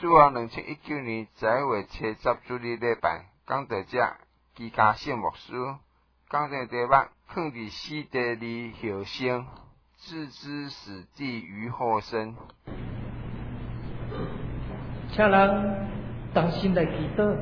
主后2019年10月7日主日礼拜，讲道者基嘉信牧师讲道题目：放伫死地里后生，置之死地于后生。 请人同心来祈祷，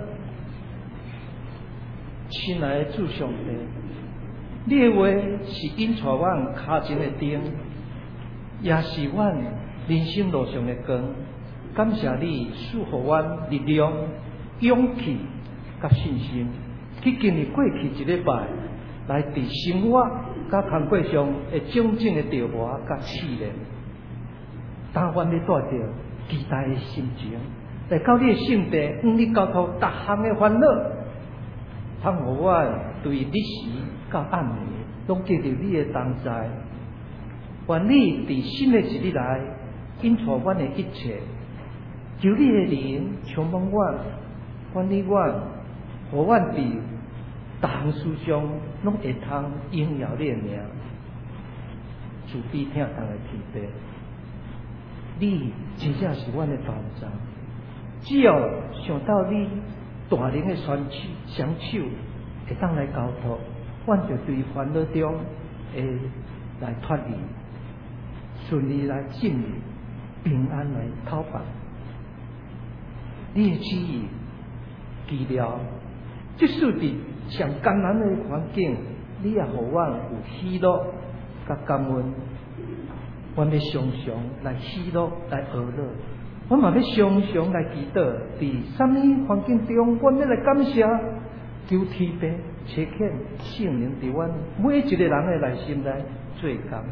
亲爱的主上帝，你的话是引带阮脚前的灯，也是阮人生路上的光。感谢你赐予阮力量、勇气、甲信心，去经历过去一礼拜来伫生活甲工作上的种种的折磨甲试炼。但愿你带着期待的心情，来到你的圣地，向你交托各项的烦恼，通互阮对日时到暗暝，拢记着你的同在。愿你伫新的一日来引带阮的一切。求你的灵充满阮，愿你阮，互阮伫各项事上拢会通荣耀你的名。慈悲听当的天父，你真正是阮的保障。只要想到你大能的双手，会当来交托，阮就对烦恼中会来脱离，顺利来进入，平安来讨办。你的旨意治疗，即使伫上艰难的环境，你也互阮有喜乐甲感恩。阮要常常来喜乐来娱乐，阮嘛要常常来祈祷。伫什么环境中，阮要来感谢，求天父切遣圣灵伫阮每一个人的内心内做工。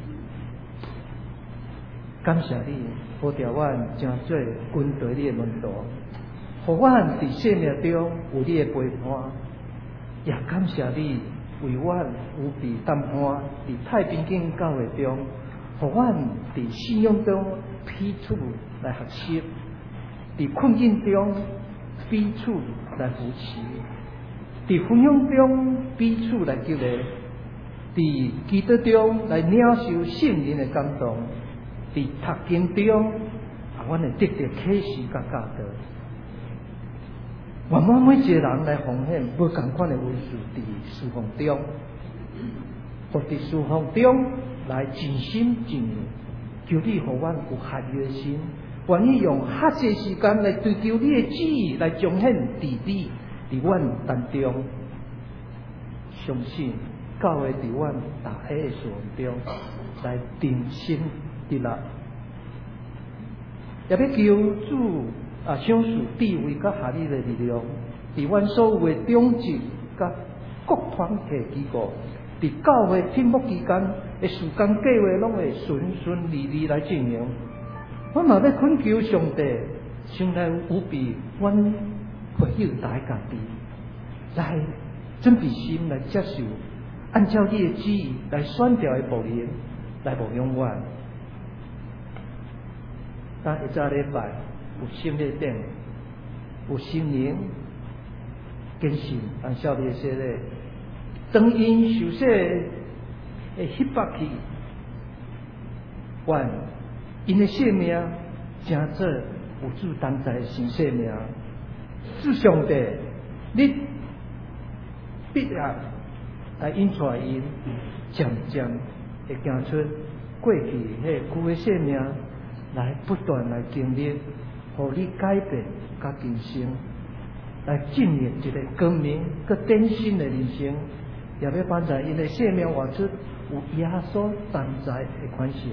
感谢你，保佑阮成做跟随你的门徒，互阮伫生命中有你的陪伴，也感谢你为阮有伫谈判伫太平间教会中，互阮伫信仰中彼此来学习，伫困境中彼此来扶持，伫分享中彼此来激励，伫基督中来领受圣灵的感动。伫读经中，阮会得到启示甲教导。愿我每一个人来奉献无同款的位事伫侍奉中，或伫侍奉中来尽心尽力，求你互阮有合一的心，愿意用较济时间来追求你的旨意，来彰显伫你伫阮当中。相信教会伫阮大家的侍奉中来定心。伫啦，也要求主赏赐智慧甲合理的力量，伫阮所有的种子甲各团体机构，伫教会聘牧期间的时间计划，拢会顺顺利利来进行。我嘛要恳求上帝，先来有比阮会友大家己来准备心来接受，按照你的旨意来选调的牧人来牧养阮。当一早礼拜有圣礼典，有心灵更新，按少年说咧，当因受洗会翕白去，愿因的性命成做有主同在的新生命。主上帝，你必然来引带因，渐渐会行出过去迄旧的生命。来不断来经历，互你改变甲更新，来进入一个光明佮崭新的人生，也要帮助因的生命活出有耶稣同在的款式。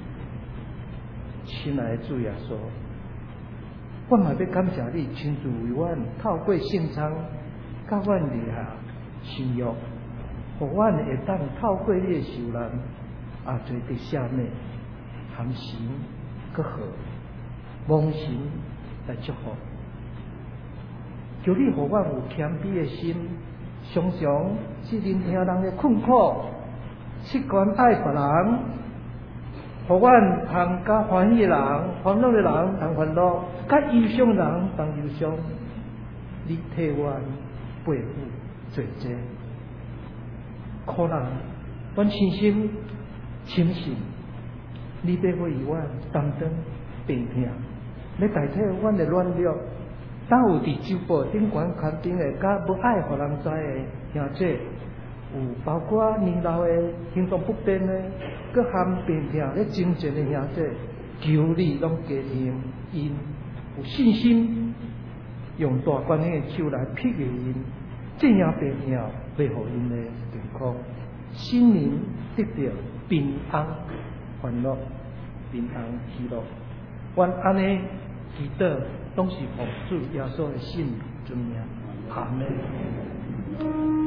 亲爱的主耶稣，我嘛要感谢你亲自为阮透过圣餐，甲阮立下信约，互阮会当透过你的受难，也做得赦免、含神。搁好，蒙神来祝福，求你互阮有谦卑的心，常常去聆听人的困苦，习惯爱别人，互阮通甲欢喜的人、烦恼的人通烦恼，甲忧伤的人通忧伤。你替阮背负做这苦难，阮深深深信。你要为阮担当病痛， 要代替阮的软弱。当有伫周报顶悬刊登的，甲不爱互人知的兄姐，有包括年老的行动不便的，佮含病痛咧挣扎的兄姐，求你拢加添因有信心，用大关的手来庇护因，这样病痛袂互因的健康，心灵得到平安、欢乐、平安、喜乐。阮安尼祈祷，拢是奉主耶稣的圣尊名，阿门。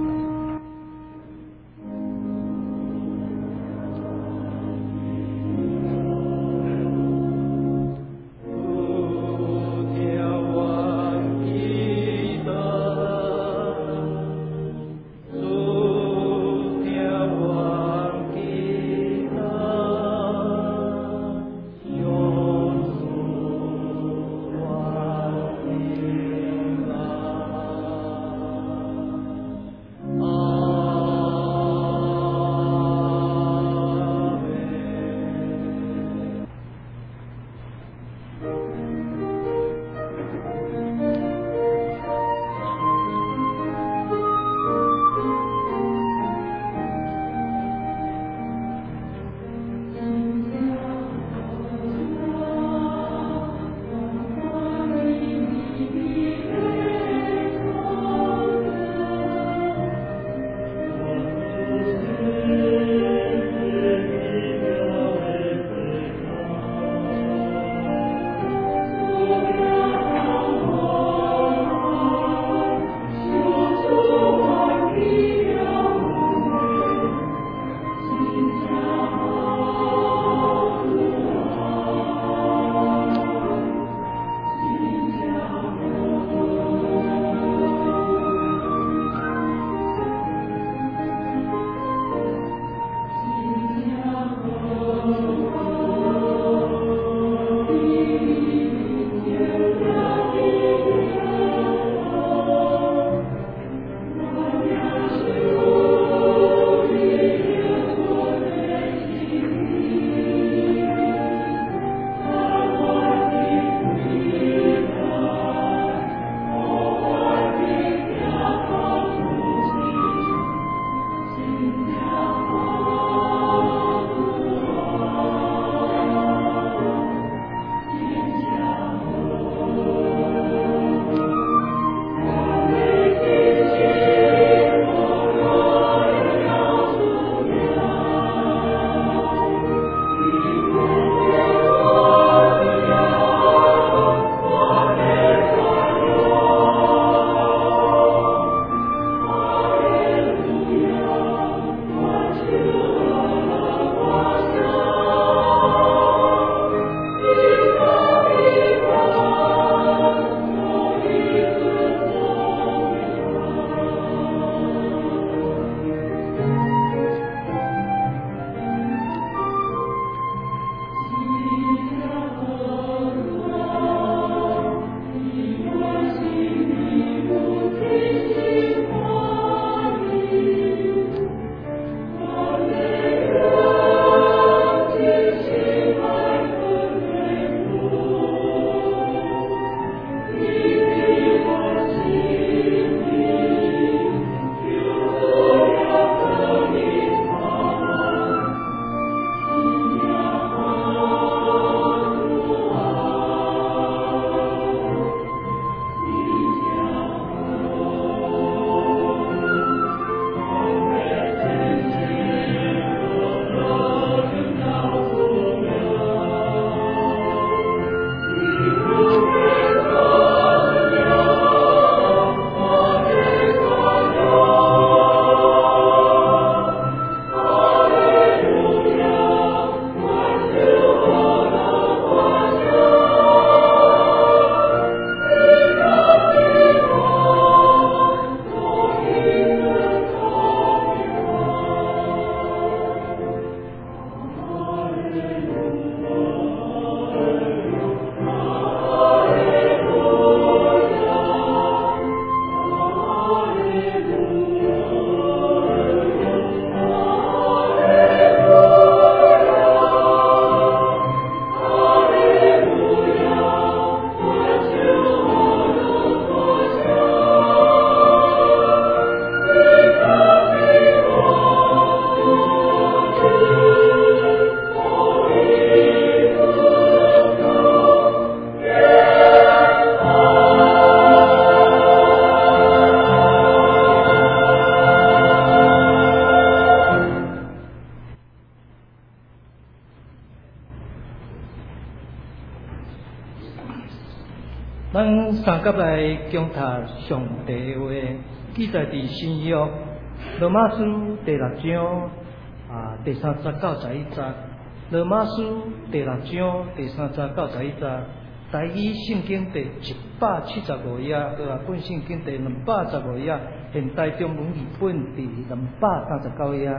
咱三甲来共读上帝的话，记载伫新约罗马书第6章第3节到11节，罗马书第6章第3节到11节，台语圣经第175页，本圣经第215页，现代中文译本第239页。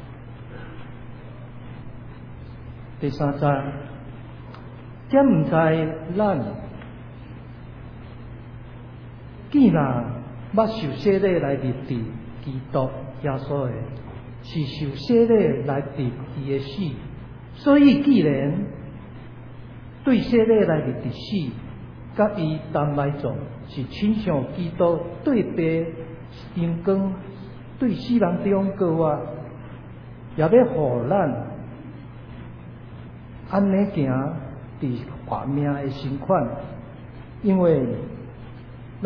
第3节，这毋知咱既然捌受洗礼来入伫基督耶稣的，是受洗礼来入伊的死，所以既然对洗礼来入伫死，甲伊同来做，是亲像基督对白阳光对死人中过活，也要互咱安尼行伫活命的身款，因为咱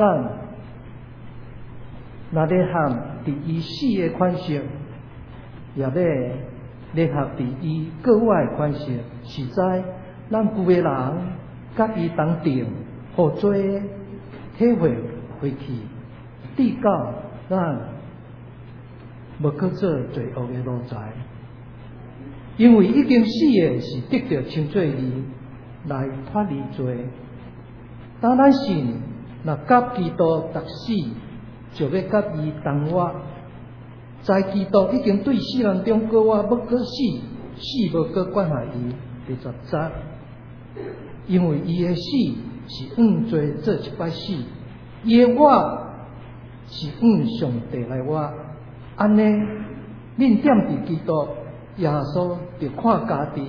若咧合伫伊死的款式，也要咧合伫伊过活的款式，实在咱旧的人甲伊同定，互做体会回去，直到咱无去做罪恶的路财。因为已经死的是得到称作义，来脱离罪。当咱信若甲基督同死，就要甲伊同活。在基督已经对死人中过活，要搁死，死无搁管下伊。第10节，因为伊的死是罪做一摆死，伊的活是上帝来活。安尼，恁踮伫基督耶稣就看家己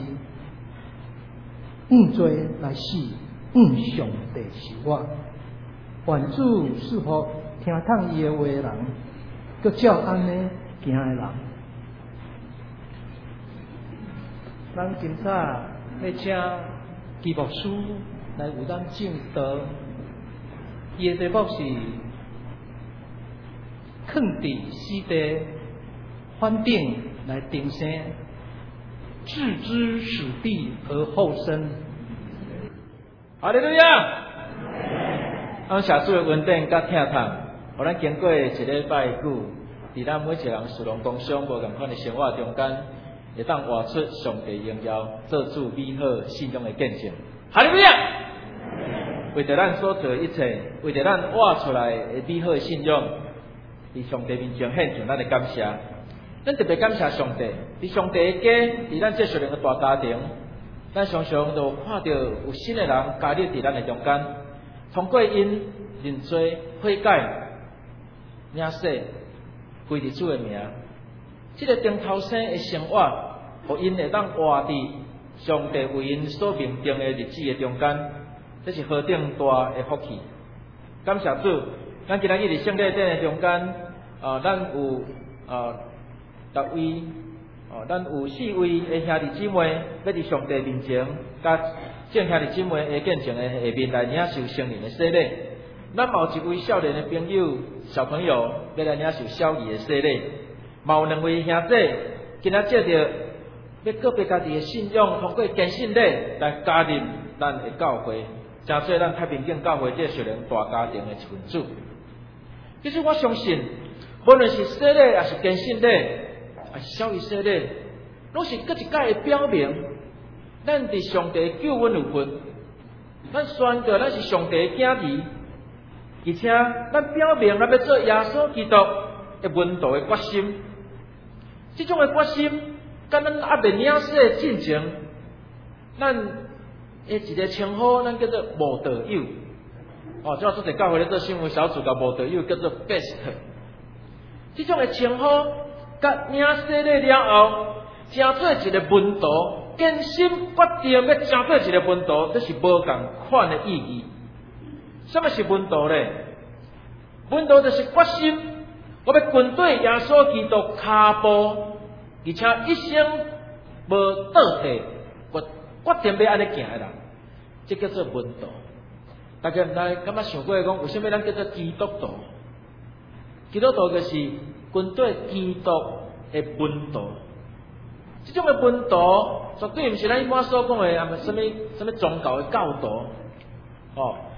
罪来死，上帝是我。愿主赐福听透伊的话的人，佮照安尼行的人。咱今早要请基牧师来为咱证道，伊的题目是囥伫死地，反顶来定生，置之死地而后生。 哈利路亚！俺社主的稳定甲听透，互咱经过一礼拜久，伫咱每一个人事农工商无共款的生活中间，会当活出上帝荣耀，做主美好信仰的见证。哈利路亚！为着咱所做的一切，为着咱活出来的美好的信仰，伫上帝面前献上咱的感谢。咱特别感谢上帝，伫上帝的家，伫咱这属灵的大家庭，咱常常就看到有新的人加入伫咱的中间，通过因认罪悔改、领洗、归伫主的名，这个顶头生的生活，互因会当活伫上帝为因所命定的日子的中间，这是何等大的福气！感谢主，咱今日伫圣礼典的中间，咱有6位，咱有4位的兄弟姊妹，要伫上帝面前，甲众兄弟姊妹的见证的下面来领受圣灵的洗礼。咱嘛有1位少年的朋友、小朋友要来领受小儿的洗礼，嘛有2位兄弟今仔借着要告别家己的信仰，通过坚信礼来加入咱的教会，真做咱太平境教会这属灵大家庭的一份子。其实我相信，无论是洗礼还是坚信礼，还是小儿洗礼，拢是各一界的表明，咱伫上帝救恩有份，咱宣告咱是上帝的子儿，而且咱表明咱要做耶稣基督的门徒的决心。这种的决心，甲咱还未领洗的进程，咱的一个称呼，咱叫做慕道友。即做者教会咧做新闻小组，甲慕道友叫做 best。这种的称呼，甲领洗礼了后，真做一个门徒，坚心决定要真做一个门徒，这是无共款的意义。什么是门徒呢？门徒就是决心，我要跟对耶稣基督脚步，而且一生无倒退，我决定要安尼行的人，这叫做门徒。大家毋知敢捌想过讲，为什么咱叫做基督徒？基督徒就是跟对基督的门徒。这种的门徒，绝对毋是咱一般所讲的什么宗教的教导。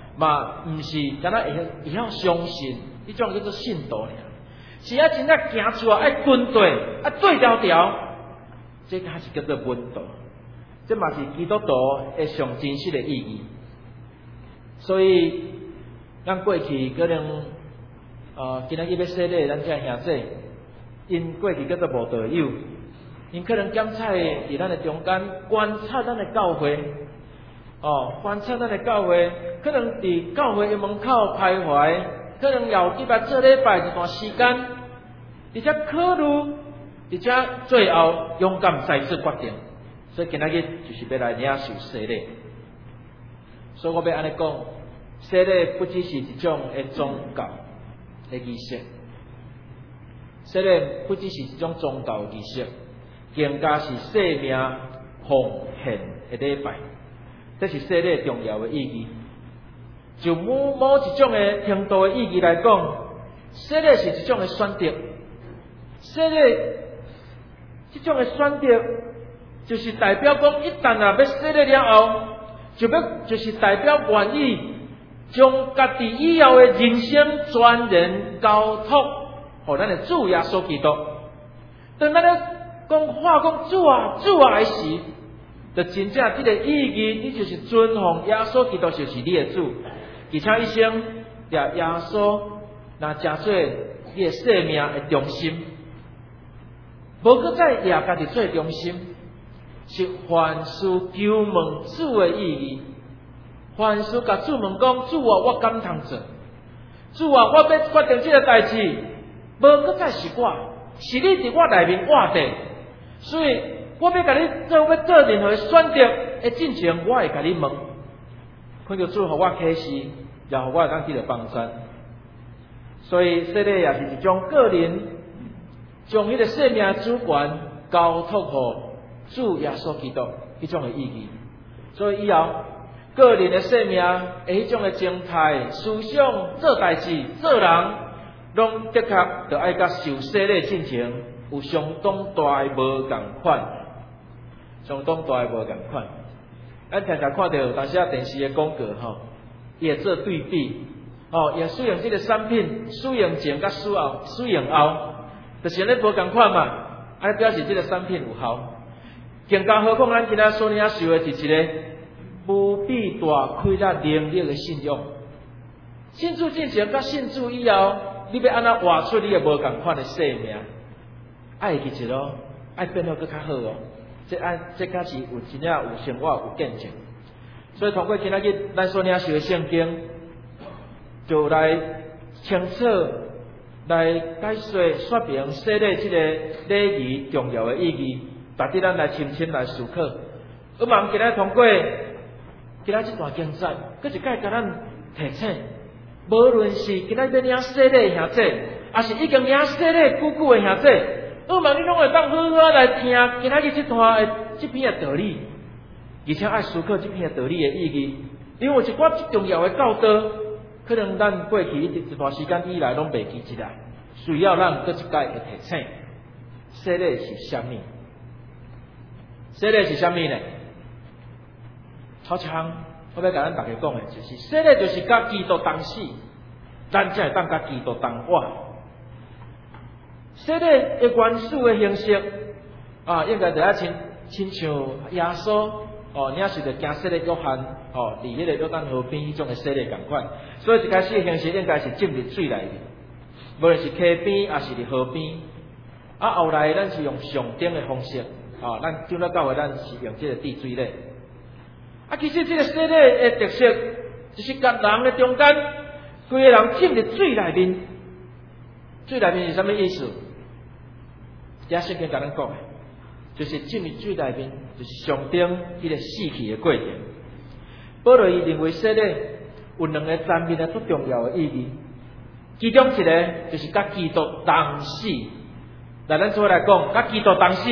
嘛毋是敢若会晓相信，迄种叫做信徒尔。是啊，真正行出来爱军队，啊对调调，这才是叫做稳道。这嘛是基督徒的上真实的意义。所以，咱过去可能今仔日要洗礼，咱这兄弟，因过去叫做无道友，因可能检采伫咱的中间观察咱的教会，观察咱的教会，可能伫教会的门口徘徊，可能有几摆做礼拜一段时间，而且考虑，而且最后勇敢再次决定。所以今仔日就是要来领受洗礼。所以我要安尼讲，洗礼不只是一种的宗教的仪式，洗礼不只是一种宗教的仪式，更加是生命奉献的礼拜。这是洗礼重要的意义。就某一种的程度的意义来讲，洗礼是一种的选择。洗礼这种的选择，就是代表讲，一旦要洗礼了后，就是代表愿意将家己以后的人生全然交托，互咱的主耶稣基督。当咱咧讲话讲主啊的时，就真正这个意义，你就是尊奉耶稣基督就是你的主，而且一生也耶稣那真做你的生命的中心，无搁再也家己做中心。是凡事求问主的意义，凡事甲主问讲，主啊，我敢通做？主啊，我要决定这个代志，无搁再是我，是你伫我内面活的，所以我要甲你做任何选择的进程，我会甲你问，恳求主互我启示，也互我当记得帮助。所以洗礼也是一种个人将迄个生命主权交托互主耶稣基督迄种的意义。所以以后个人的生命的迄种的状态、思想、做代志、做人，拢的确就爱甲受洗礼进程有相当大的无共款，相当大的无共款。咱常常看到有时电视的广告伊会做对比，也使用这个产品，使用前甲使用后，就是咧无共款嘛，安尼表示这个产品有效。更加何况咱今仔所领受的是一个无比大开达能力的信仰。信主进前甲信主以后，你要安怎活出你的无共款的生命？爱记住咯，爱变得更较好哦。这才是有真正有生活有见证。所以通过今仔日咱所领受的圣经，就来清楚来解说明洗礼这个礼仪重要的意义，值得咱来深深来思考。我望今仔通过今仔这段经节，佫一解甲咱提醒，无论是今仔要领洗礼的兄弟，还是已经领洗礼久久的兄弟，我望你拢会当好好来听今仔日这段的这篇的道理，而且爱思考这篇的道理的意义，因为有一寡最重要的教导，可能咱过去一段时间以来拢袂记起来，需要咱佫一解的提醒。洗礼是啥物？洗礼是啥物呢？好像我要甲咱大家讲的，就是洗礼就是甲基督同死，咱才会当甲基督同活。洗礼的原始的形式应该就要亲像耶稣领受着行洗礼约翰伫迄个约旦河边迄种的洗礼共款。所以一开始的形式应该是浸入水内面，无论是溪边还是伫河边。后来咱是用上顶的方式咱进到教会，咱是用这个滴水礼。其实这个洗礼的特色，就是甲人的中间，规个人浸入水内面。水内面是什么意思？这圣经甲咱讲的，就是浸入水内面，就是上顶迄个死去的过程。保罗伊认为洗礼有两个层面最重要的意义，其中一个就是甲基督同死。来，咱做来讲，甲基督同死。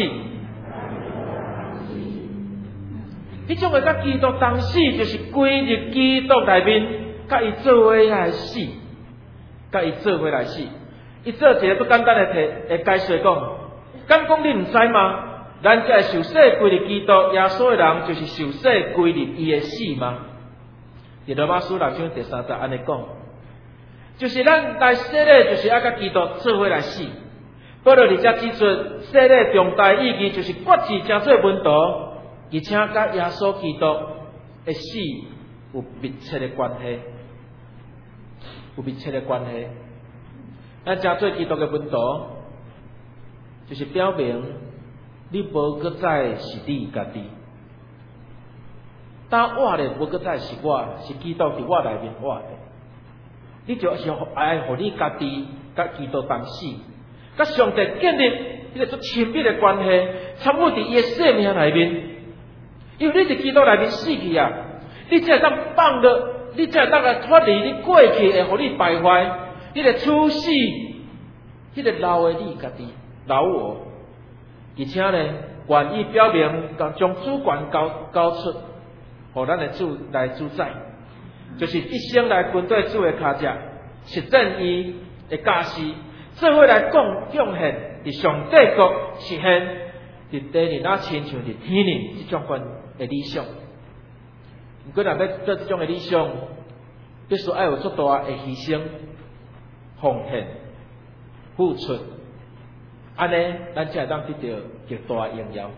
迄种的甲基督同死，就是归入基督内面，甲伊做伙来死，甲伊做伙来死。伊做一个不简单的解说讲，敢讲你唔知吗？咱这受洗归入基督耶稣的人，就是受洗归入伊的死吗？ 伫罗马书6章第3节安尼讲，就是咱来洗礼，就是要甲基督做伙来死。保罗伫遮指出，洗礼重大意义就是决志成做门徒，而且甲耶稣基督的死有密切的关系，有密切的关系。咱成做基督的门徒，就是表明你无搁再是你家己。当活的无搁再是我，是基督伫我内面活的。你就是爱互你家己甲基督同死，甲上帝建立迄个足亲密的关系，参与伫伊的生命内面。因为你伫基督内面死去啊，你才会当放落，你才会当来脱离你过去会互你败坏，你个处死，迄个老的你家己老我，而且呢，愿意表明将主权交出。互咱的主来主宰，就是一生来跟对主的脚脚，实践伊的家事，做伙来贡献伫上帝国实现伫地里那亲像伫天里这种款的理想。毋过若要做这种的理想，必须要有足大的牺牲、奉献、付出，安尼咱才会当得到极大的荣耀。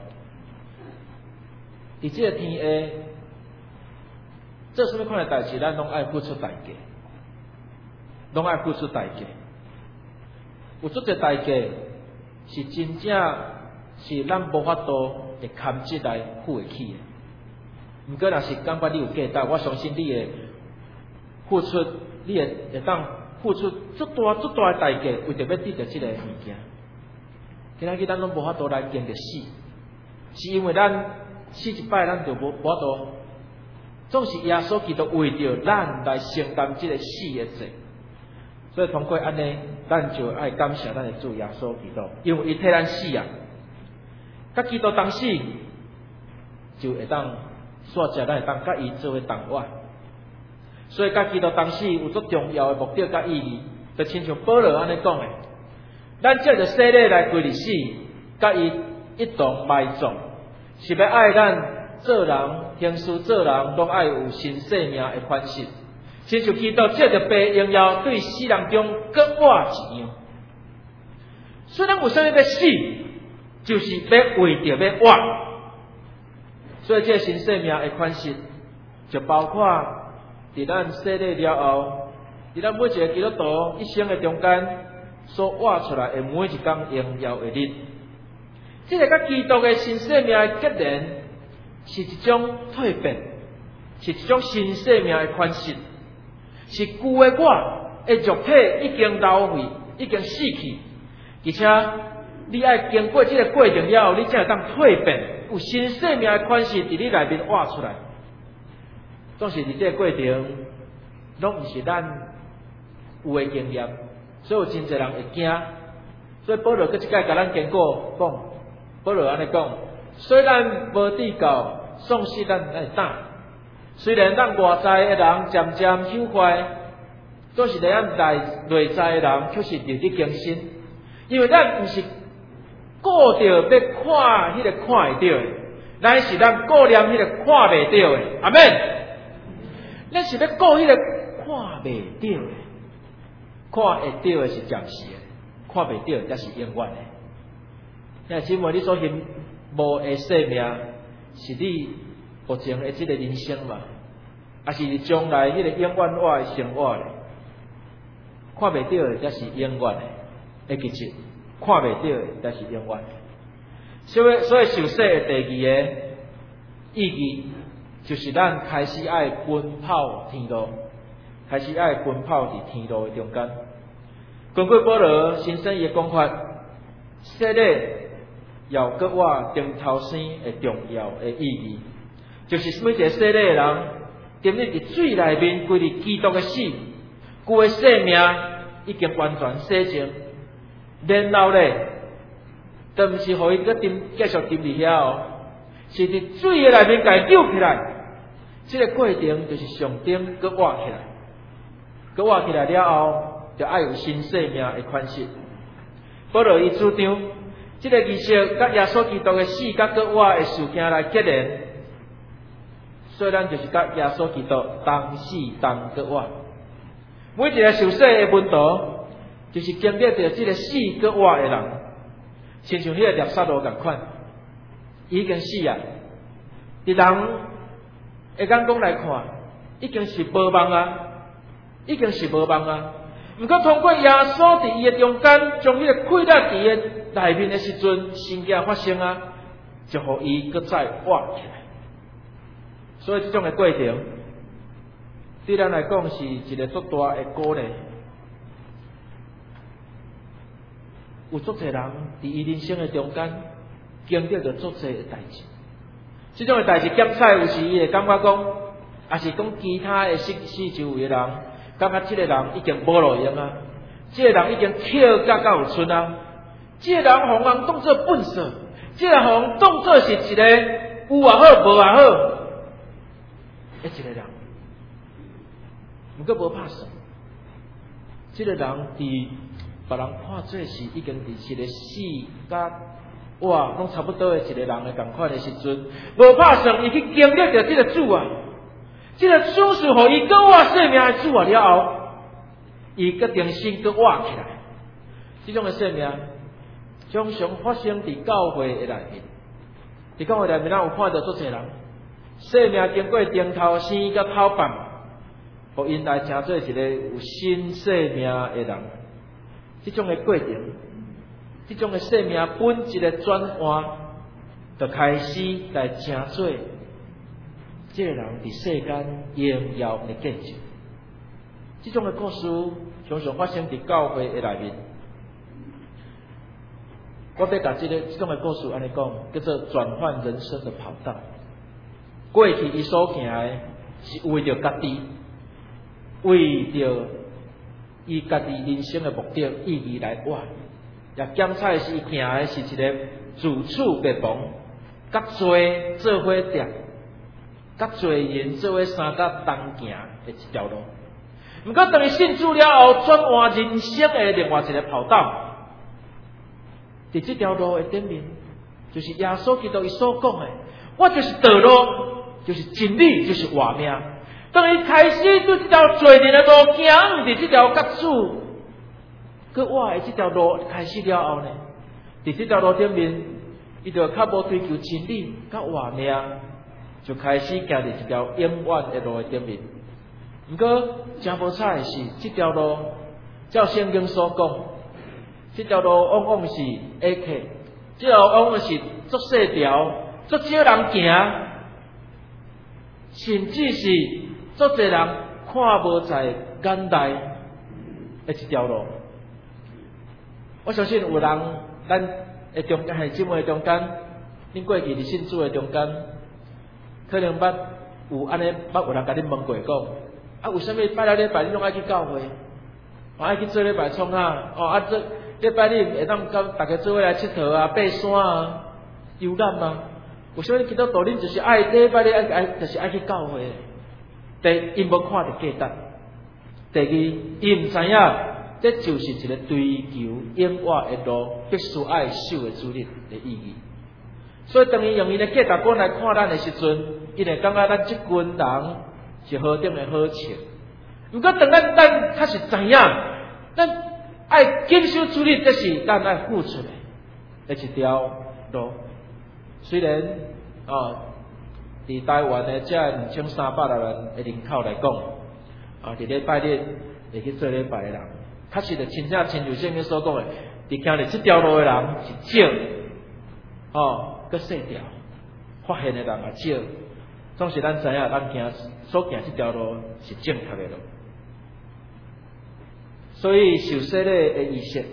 伫这个天下。做什么款的代志，咱拢爱付出代价，拢爱付出代价。有足个代价是真正是咱无法度会堪折来付得起的。毋过若是感觉你有价值，我相信你会付出，你会当付出足大的代价，为着要得到这个物件。今仔日咱拢无法度来经历死，是因为咱死一摆，咱就无法度。总是耶稣基督为着咱来承担这个死的罪，所以通过安尼，咱就爱感谢咱的主耶稣基督，因为伊替咱死啊。甲基督同死，就会当煞只咱会当甲伊做伙同活。所以甲基督同死有足重要的目的甲意义，就亲像保罗安尼讲的，咱借着洗礼来归入死，甲伊一同埋葬，是要爱咱。做人，行事做人，拢爱有新生命的款式，亲像基督借着被荣耀对死人中搁活一样。虽然有啥物要死，就是要为着要活。所以这新生命的款式，就包括伫咱洗礼了后，伫咱每一个基督徒一生的中间所活出来的每一天荣耀的日，这个甲基督的新生命的结连。是一种蜕变，是一种新生命的款式，是旧的我的肉体已经老废，已经死去，而且你爱经过这个过程了后，你才会当蜕变，有新生命的款式伫你内面活出来。总是伫这个过程，拢毋是咱有的经验，所以有真侪人会惊。所以保罗搁一摆甲咱经过讲，保罗安尼讲。虽然无地够，丧失咱来打；虽然咱外在的人渐渐朽坏，总是咱内在的人却是日日更新。因为咱毋是顾着要看迄个看会到的，咱是咱顾念迄个看袂到的。阿们，咱是要顾迄个看袂到的，看会到的是暂时的，看袂到的才是永远的。那姊妹，你所信无的生命，是你目前的这个人生嘛？还是将来迄个永远活的生活咧？看袂到的才是永远的，其实看袂到的才是永远的。所以受洗的第二个意义，就是咱开始爱奔跑天路，开始爱奔跑伫天路的中间。根据保罗先生伊的讲法，洗礼要搁我顶头生的重要的意义，就是每一个洗礼的人，沉溺伫水内面，归入基督的死，旧的生命已经完全洗净，然后咧，都毋是互伊搁继续沉伫遐哦，是伫水的内面甲伊救起来。这个过程就是上顶搁活起来，搁活起来了后，就爱有新生命的款式。保罗伊主张。这个仪式甲耶稣基督的死甲搁活的事件来结连， 所以咱就是甲耶稣基督同死同搁活。每一个受洗的门徒，就是经历着这个死搁活的人，亲像迄个列撒罗共款，已经死啊！伫人的眼光来看，已经是无望啊，已经是无望啊。毋过通过耶稣伫伊的中间，将迄个溃烂伫伊内面的时阵，事件发生啊，就互伊搁再活起来。所以这种的过程，对咱来讲是一个足大的鼓励。有足侪人伫伊人生的中间，经历着足侪的代志。这种的代志检采，有时伊会感觉讲，也是讲其他的四周围的人，感觉这个人已经无路用啊，这个人已经跳甲有剩啊，这个人互人当作笨色，这个互人当作是一个有也好无也好的一个人。毋过无拍算，这个人伫别人看做是已经伫一个死甲活拢差不多的一个人的同款的时阵，无拍算伊去经历着这个主啊，这个主是互伊搁活生命的主啊了后，伊决定先搁活起来。这种的生命常常发生伫教会的内面，伫教会内面，咱有看到足侪人生命经过顶头生甲头棒，互因来成做一个有新生命的人。这种的过程，这种的生命本质的转换，就开始来成做这个人伫世间荣耀的见证。这种的故事常常发生伫教会的内面。我要把这种的故事安尼讲，叫做转换人生的跑道。过去伊所行的是为着家己，为着伊家己人生的目的意义来活，也检采是伊行的是一个自处别亡，甲做做伙踮，甲做人做伙三甲同行的一条路。毋过当伊信主了后，转换人生的另外一个跑道。伫这条路的顶面，就是耶稣基督伊所讲的，我就是道路，就是真理，就是活命。当伊开始对这条罪人的路行，伫这条甲主搁活的这条路开始了后呢，伫这条路顶面，伊就较无追求真理甲活命，就开始行伫一条永远的路的顶面。毋过真无彩的是，这条路照圣经所讲，这条路往往是下客，这条路往往是足细条，足少人行，甚至是足侪人看无在眼内的一条路。我相信有人，咱的中间系姊妹中间，恁过去伫信主的中间，可能捌有安尼捌有人甲恁问过讲，啊，为什么拜六礼拜你拢爱去教会？爱去做礼拜创啊？这礼拜你会当甲大家做伙来佚佗啊、爬山啊、游览啊？为什么基督徒恁就是爱礼拜你爱就是爱去教会？第一，因无看到价值；第二，伊毋知影这就是一个追求永远的路必须爱守的主日的意义。所以当伊用伊的价值观来看咱的时阵，伊会感觉咱这群人是何等的好笑。如果当咱确实知影，咱爱坚守主日，这是咱爱付出的一条路。虽然伫台湾的这2300人的人口来讲，伫礼拜日会去做礼拜的人，确实就亲像圣经所讲的，伫行伫这条路的人是少，搁细条，发现的人也少。总是咱知影，咱所行这条路是正确的路。所以受洗礼的仪式，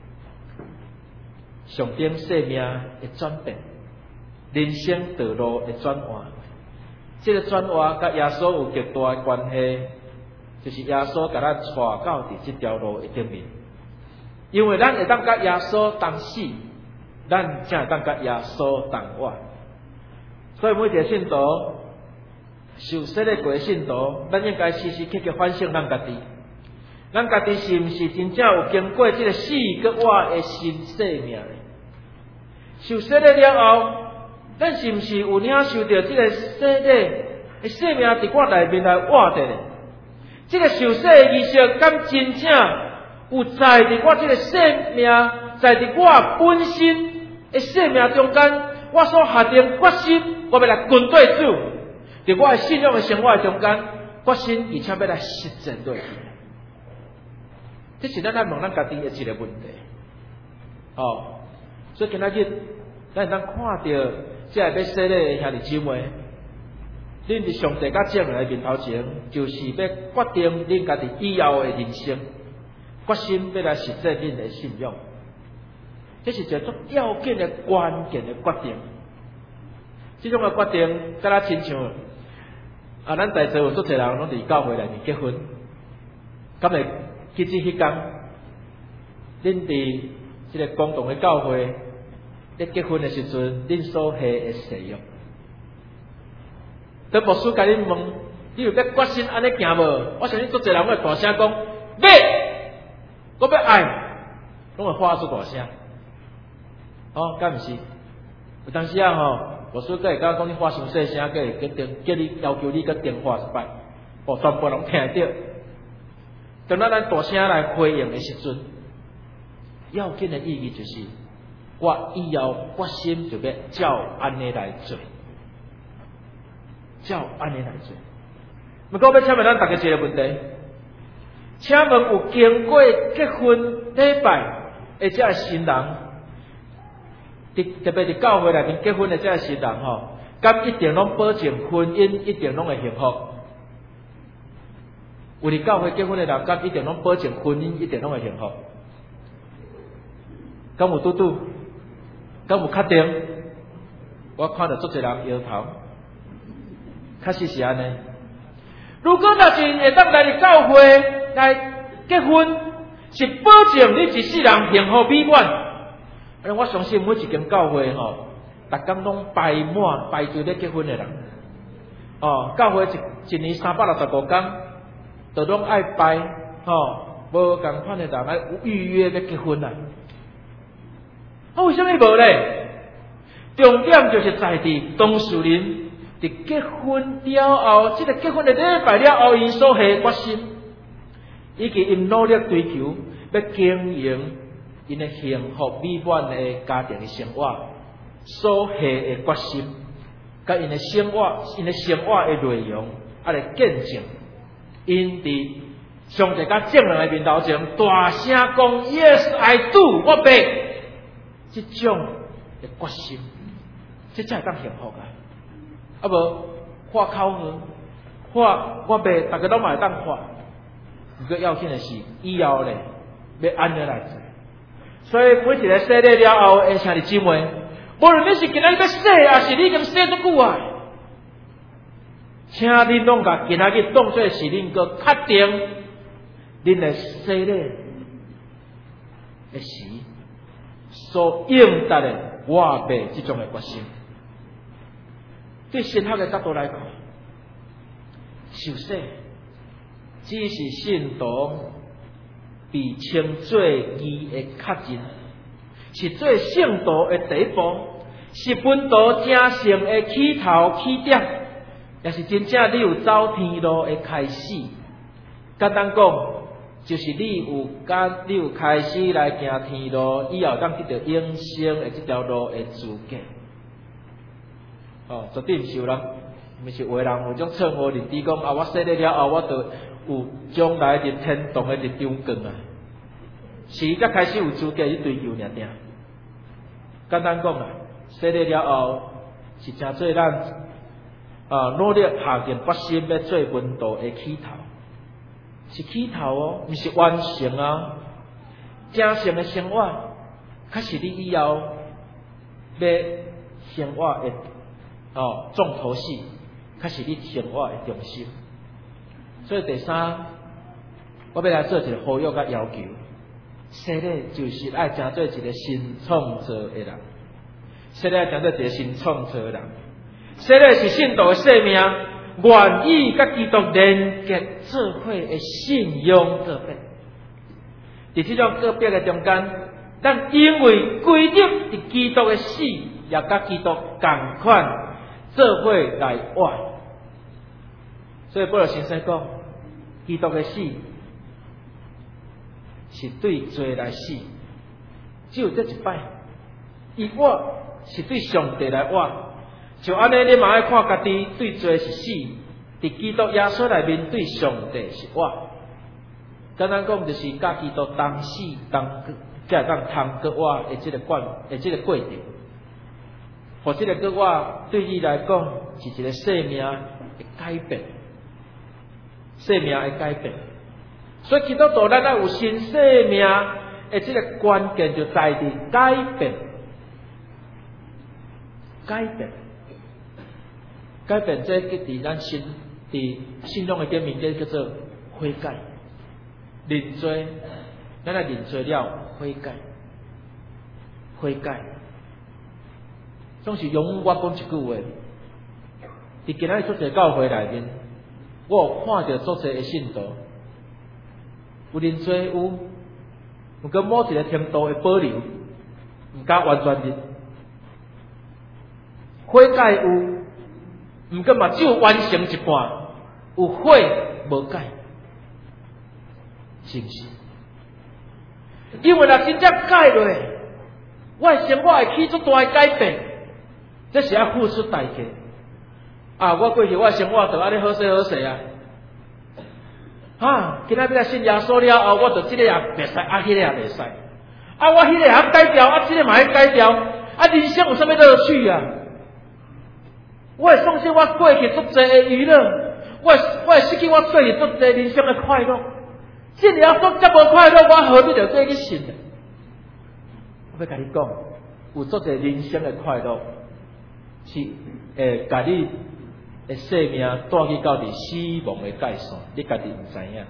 象征生命的转变，人生道路的转换。这个转换甲耶稣有极大的关系，就是耶稣甲咱带到伫这条路的顶面。因为咱会当甲耶稣同死，咱才会当甲耶稣同活。所以每一个信徒，受洗礼过的信徒，咱应该时时刻刻反省咱家己。咱家己是毋是真正有经过这个死搁活的新生命？受洗礼了后，咱是毋是有领受到这个洗礼的生命伫我内面来活着咧。这个受洗的仪式，敢真正有在伫我这个生命，在伫我本身的生命中间，我所下定决心，我要来跟对主，伫我的信仰的生活中间，决心而且要来实践对去。这是咱问咱家己的一个问题。所以今仔日，咱会当看到这要洗礼的兄弟姊妹，恁伫上帝甲正人的面头前，就是要决定恁家己以后的人生，决心要来实践恁的信仰。这是一个足要紧的关键的决定。这种的决定，敢若亲像咱在座有足侪人拢伫教会内面结婚，敢会记起迄天，恁伫这个共同的教会咧结婚的时阵，恁所下的誓约。当牧师甲恁问，你有要决心安尼行无？我相信足侪人会大声讲，要，我要爱，拢会发出大声。敢毋是？有当时牧师佫会讲你发伤细声，佫会叫你要求你佫电话一摆，全部人听得到。当咱大声来回应的时阵，要紧的意义就是，我以后决心就要照安尼来做，照安尼来做。不过要请问咱大家一个问题，请问有经过结婚礼拜的这新人，特别伫教会内面结婚的这新人敢一定拢保证婚姻一定拢会幸福？有伫教会结婚的人，敢一定拢保证婚姻一定拢会幸福？敢有拄？敢有确定？我看到足侪人摇头，确实是安尼。如果若是会当来伫教会来结婚，是保证你一世人幸福美满。我相信每一间教会逐工拢排满排队咧结婚的人。教会一年365天，都拢爱排无共款的人来预约要结婚啦。为什么无咧？重点就是在伫当事人伫结婚了后，这个结婚的礼拜了后，因所下决心，以及因努力追求要经营因的幸福美满的家庭的生活，所下的决心，甲因的生活的内容，来见证因伫上帝甲正人的面头前大声讲 Yes I do， 我要。这种的决心，这才会当幸福啊！无画口号，画我袂，大家拢嘛会当画。不过要紧的是以后咧，要安尼来做。所以每一个洗礼了后的兄弟姊妹，无论你是今仔日要洗，还是你已经洗足久啊，请恁拢甲今仔日当作是恁个确定恁的洗礼的时。所应答的我辈这种的决心，对神学的角度来讲，受洗只是信徒被称作义的确认，是做圣徒的第一步，是本徒正成的起头起点，也是真正你有走天路的开始。简单讲，就是你有开始来行天路，以后当得到永生的这条路的资格。绝对毋是有人，毋是有的人有种称呼认知讲我洗礼了后，我就有将来入天堂的入场券啊。是才开始有资格去追求尔定。简单讲洗礼了后是真做咱努力下定决心要做门徒的起头。是起头毋是完成啊！正常的生活，较是你以后要生活的重头戏，较是你生活的重心。所以第三，我要来做一个呼吁甲要求，洗礼就是爱成做一个新创造的人，洗礼爱成做一个新创造的人，洗礼是信徒的生命。愿意甲基督连结做伙的信仰个别，伫这种个别的中间，咱因为规入伫基督的死，也甲基督同款做伙来活。 所以保罗先生讲，基督的死是对罪来死，只有这一摆，伊活是对上帝来活。就安尼，你嘛爱看家己对罪是死，伫基督耶稣内面对上帝是活。简单讲，就是甲基督同死同才当通过活的这个过程。或这个过活对你来讲是一个生命的改变，生命的改变。所以基督徒咱要有新生命的这个关键就在于改变，改变。改变这个伫咱信仰的顶面叫做悔改，认罪，咱来认罪了，悔改，悔改。总是容我讲一句话，伫今仔日做者教会内面，我有看到做者的信徒，有认罪有过某一个程度的保留，毋敢完全认，悔改有。毋过嘛，只有完成一半，有悔无改，是毋是？因为若真正改落，我的生活会起足大的改变，这是要付出代价。我过去我的生活就安尼好势好势今仔日来信耶稣了后，我就这个也袂使，迄个也袂使。我迄个也改掉，这个嘛要改掉。人生有啥物乐趣啊？我会丧失我过去足侪的娱乐，我会失去我过去足侪人生的快乐。信耶稣遮无快乐，我何必着再去信呢？我要甲你讲，有足侪人生的快乐，是会甲你的生命带去到伫死亡的界线，你家己毋知影。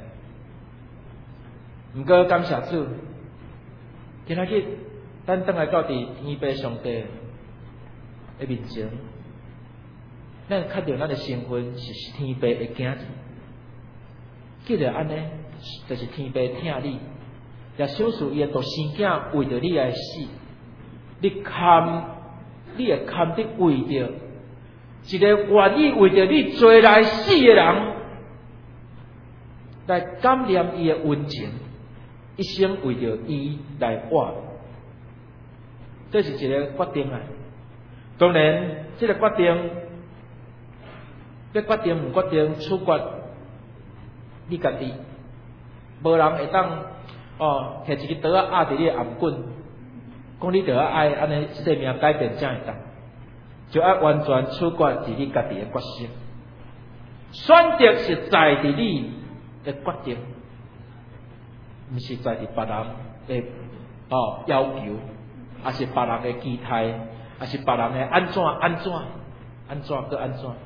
毋过感谢主，今仔日咱倒来到伫天父上帝的面前。咱确定咱的身份是天父的囝子，既然安尼，就是天父疼你，也小事伊会独生囝为着你来死，你会堪得为着一个愿意为着你做来死的人，来感念伊的温情，一生为着伊来活，这是一个决定啊。当然，这个决定。要决定毋决定，处决你家己，无人会当摕一支刀压伫你的颔棍，讲你着要爱安尼生命改变才会当，就要完全处决伫你家己的决心。选择是在伫你的决定，毋是在伫别人的要求，也是别人的期待，也是别人的安怎搁安怎。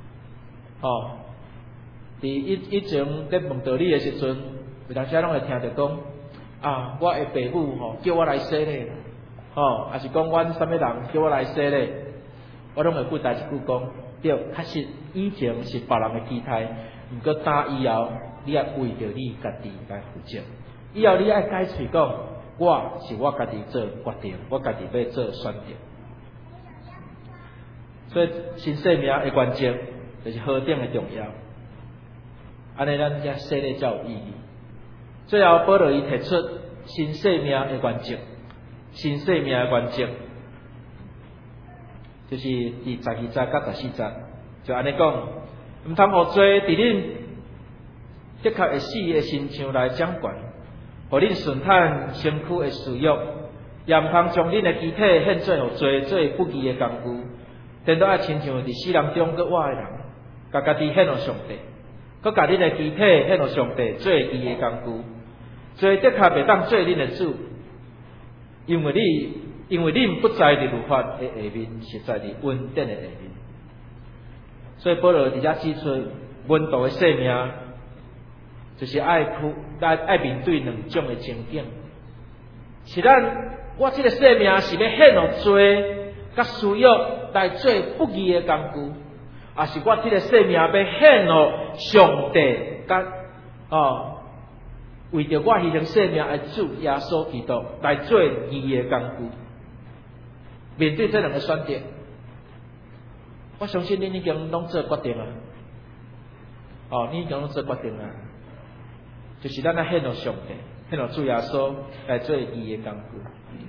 伫以前咧问道理的时阵，有当时拢会听着讲我的爸母叫我来洗咧，也是讲阮啥物人叫我来洗咧，我拢会附带一句讲，对，确实以前是别人的期待，毋过打以后，你要为着你家己来负责。以后你爱改喙讲，我是我家己做决定，我家己要做选择。所以新生命的关键。就是何等的重要，安尼咱遮洗礼才有意义。最后保罗伊提出新生命的原则，新生命的原则就是第12节到14节，就安尼讲，毋通互罪伫恁的确会死的心肠来掌管，互恁顺坦身躯的私欲，也毋通将恁的肢体献做互罪做不义的工具，颠倒爱亲像伫死人中搁活的人。甲家己献互上帝，佮甲恁的肢体献互上帝做伊的工具，做的确袂当做恁的主，因为恁不在伫律法的下面，是在伫恩典的下面。所以保罗伫遮指出，温度的生命就是爱面对两种的情景，是我这个生命是要献互罪甲私欲来做不义的工具。也是我这个生命要献互上帝，为着我牺牲生命的主耶稣基督来做义的工具。面对这两个选择，我相信恁已经拢做决定了。 你已经做决定啦，就是咱来献给上帝，献给主耶稣来做伊的工具。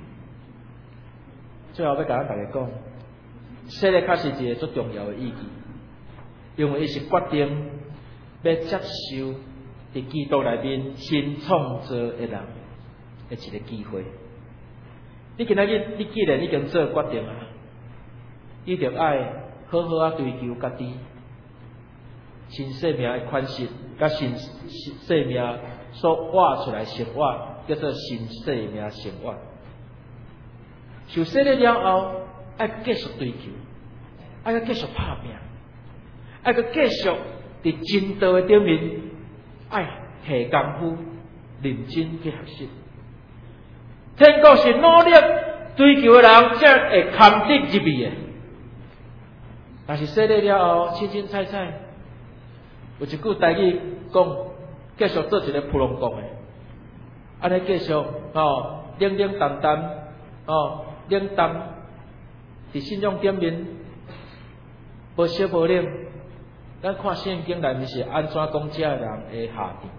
最后要甲咱大家讲，洗礼确实一个最重要的意义，因为伊是决定要接受伫基督内面新创造的人的一个机会。你今仔日你既然已经做决定啊，你就爱好好啊追求家己新生命的款式，甲新生命所活出来生活，叫做新生命生活。受洗礼了后，爱继续追求，爱继续拍拼，爱继续伫真道的顶面，爱下功夫，认真去学习。天国是努力追求的人才会堪得入去的。但是洗礼了后，清清彩彩，有一句台语讲，继续做一个普通讲的，安尼继续冷冷淡淡冷淡，伫信仰顶面无小无冷。咱看圣经内面是安怎讲这人的下场，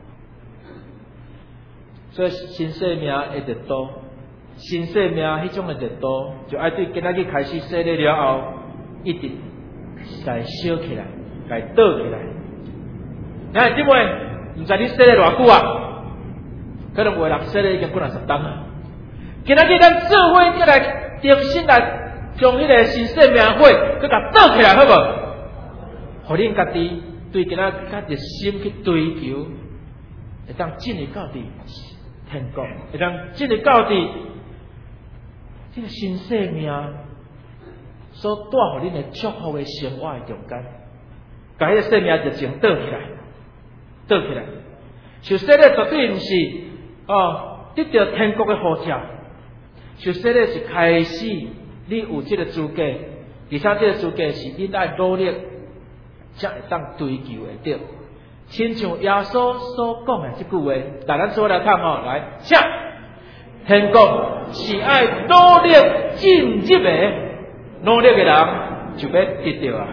所以新生命会得到，新生命迄种的得到，就爱对今仔日开始洗礼了后，一直来烧起来，来倒起来。你姊妹，毋知你洗礼偌久啊？可能有的人洗礼已经几若10冬啊。今仔日咱做伙再来重新来将迄个新生命火，再甲倒起来，好无？互恁家己对今仔较热心去追求，会当进入到伫天国，会当进入到伫这个新生命所带互恁的祝福的生活的中间，把迄个生命热情倒起来，倒起来。受洗礼绝对毋是得到天国的呼召，受洗礼是开始你有这个资格，而且这个资格是恁爱努力才会当追求会到。亲像耶稣所讲的这句话，来咱做来看来，下天国是爱努力进入的，努力的人就要得到啊！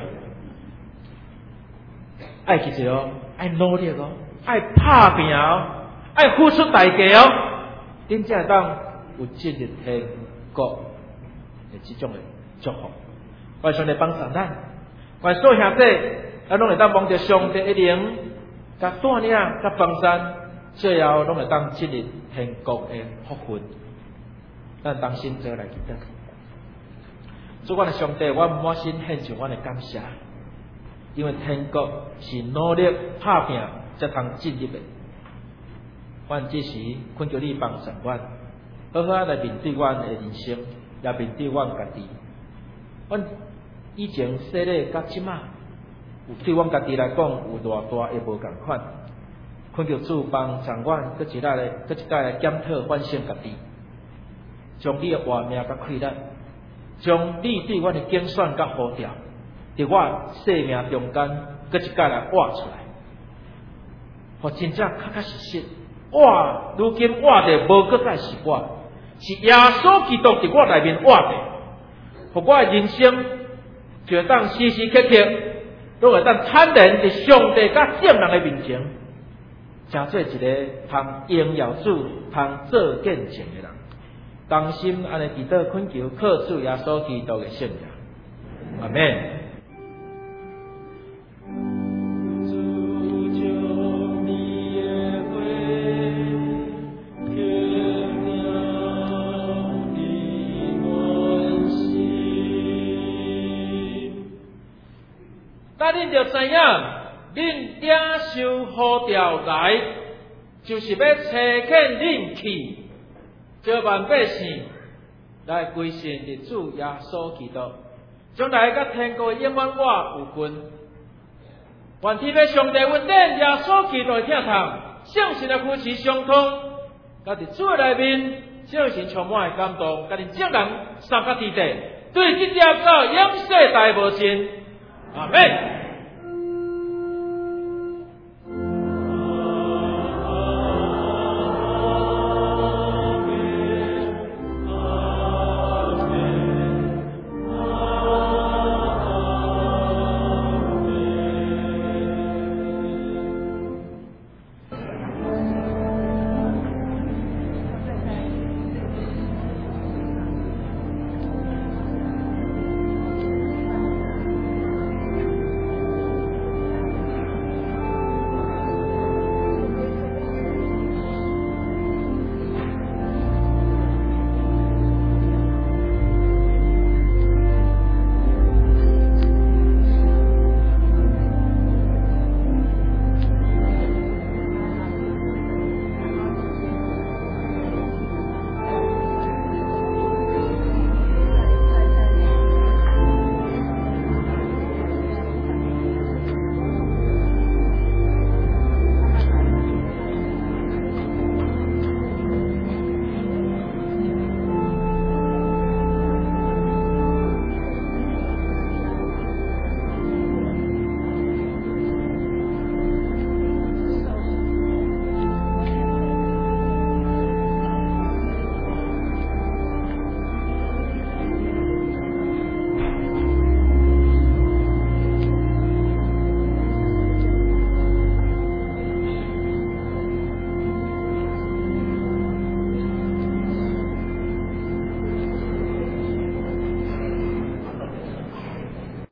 爱记住爱努力爱拍拼爱付出代价恁才会当有进入天国的这种的祝福。我上帝帮助咱，我所有兄弟，咱拢会当望着上帝的灵，甲带领，甲帮山，最后拢会当进入天国的福分。咱当心做来记得。主，我的上帝，我满心献上我的感谢，因为天国是努力拍拼才通进入的。阮这时恳求你帮助阮，好好来面对阮的人生，也面对阮家己。阮以前洗礼甲即马，有对阮家己来讲有偌大也无共款。恳求主帮助阮，搁一代来检讨反省家己，将你的话命甲开力，将你对阮的拣选甲呼召，伫我生命中间，搁一摆来活出来，互真正确实实。如今活的无搁再是我，是耶稣基督伫我内面活的，互我的人生就会当时时刻刻都会当坦然伫上帝甲众人的面前，成做一个通荣耀主、通做见证的人。当心安尼祈祷恳求，靠主耶稣基督的圣名，阿们。恁就知影，恁领受呼召来，就是要找见恁去，招万百姓来归信伫主耶稣基督，将来甲天国的永远我有份。愿天父上帝恩典，耶稣基督的疼痛，圣神的扶持相通，甲伫主内面，圣神充满的感动，甲恁众人三甲地地，对这条到永世大无尽。阿们。